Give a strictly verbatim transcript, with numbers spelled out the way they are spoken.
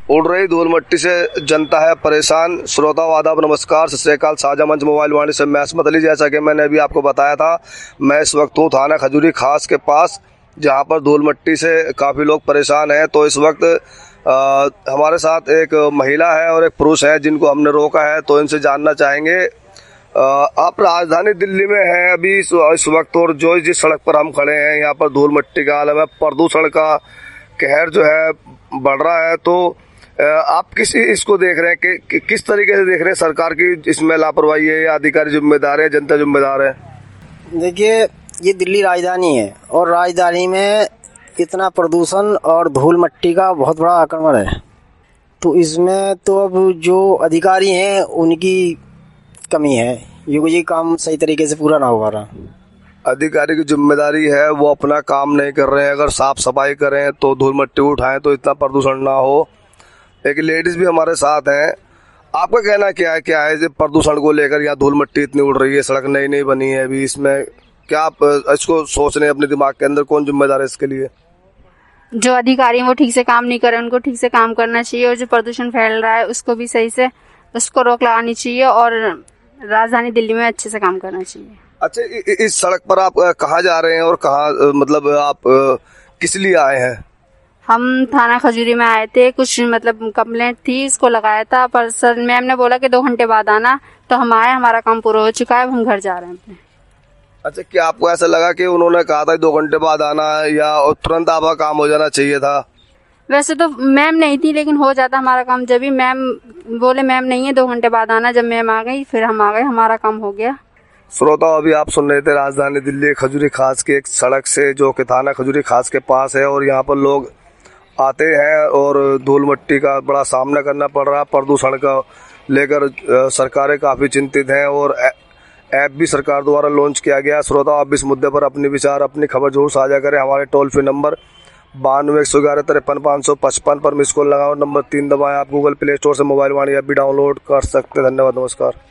उड़ रही धूल मट्टी से जनता है परेशान। श्रोता आदाब नमस्कार, सत श्री अकाल। साझा मंच मोबाइल वाणी से मैं असमत अली। जैसा कि मैंने अभी आपको बताया था, मैं इस वक्त हूँ थाना खजूरी खास के पास, जहाँ पर धूल मट्टी से काफ़ी लोग परेशान हैं। तो इस वक्त आ, हमारे साथ एक महिला है और एक पुरुष है जिनको हमने रोका है। तो इनसे जानना चाहेंगे, आ, आप राजधानी दिल्ली में हैं अभी इस, इस वक्त, और जो जिस सड़क पर हम खड़े हैं यहाँ पर धूल मट्टी का आलम है, प्रदूषण का कहर जो है बढ़ रहा है। तो आप किस इसको देख रहे हैं कि, कि किस तरीके से देख रहे हैं? सरकार की इसमें लापरवाही है या अधिकारी जिम्मेदार है, जनता जिम्मेदार है? देखिए, ये दिल्ली राजधानी है और राजधानी में इतना प्रदूषण और धूल मट्टी का बहुत बड़ा आक्रमण है। तो इसमें तो अब जो अधिकारी हैं उनकी कमी है, ये ये काम सही तरीके से पूरा ना हो पा रहा। अधिकारी की जिम्मेदारी है, वो अपना काम नहीं कर रहे हैं। अगर साफ सफाई करें तो धूल मट्टी उठाएं तो इतना प्रदूषण ना हो। एक लेडीज भी हमारे साथ हैं। आपका कहना क्या है, क्या है प्रदूषण को लेकर? यहाँ धूल मट्टी इतनी उड़ रही है, सड़क नई नई बनी है अभी, इसमें क्या आप इसको सोच रहे हैं अपने दिमाग के अंदर? कौन जिम्मेदार है इसके लिए? जो अधिकारी वो ठीक से काम नहीं कर रहे, उनको ठीक से काम करना चाहिए। और जो प्रदूषण फैल रहा है उसको भी सही से उसको रोक लगानी चाहिए और राजधानी दिल्ली में अच्छे से काम करना चाहिए। अच्छा, इस सड़क पर आप कहाँ जा रहे हैं और कहाँ, मतलब आप किस लिए आए हैं? हम थाना खजूरी में आए थे, कुछ मतलब कंप्लेंट थी, इसको लगाया था। पर सर मैम ने बोला कि दो घंटे बाद आना, तो हम आए, हमारा काम पूरा हो चुका है, हम घर जा रहे हैं अपने। अच्छा, क्या आपको ऐसा लगा कि उन्होंने कहा था दो घंटे बाद आना, या तुरंत आपका काम हो जाना चाहिए था? वैसे तो मैम नहीं थी, लेकिन हो जाता हमारा काम। जब भी मैम बोले मैम नहीं है, दो घंटे बाद आना, जब मैम आ गई फिर हम आ गए, हमारा काम हो गया। श्रोता, अभी आप सुन रहे थे राजधानी दिल्ली खजूरी खास की एक सड़क से, जो कि थाना खजूरी खास के पास है, और यहाँ पर लोग आते हैं और धूल मट्टी का बड़ा सामना करना पड़ रहा है। प्रदूषण का लेकर सरकारें काफ़ी चिंतित हैं और ऐप भी सरकार द्वारा लॉन्च किया गया। श्रोता, आप इस मुद्दे पर अपने विचार, अपनी खबर जरूर साझा करें। हमारे टोल फ्री नंबर बानवे एक सौ ग्यारह तिरपन पाँच सौ पचपन पर मिस कॉल लगाओ, नंबर तीन दबाएं। आप गूगल प्ले स्टोर से मोबाइल वाणी ऐप भी डाउनलोड कर सकते हैं। धन्यवाद, नमस्कार।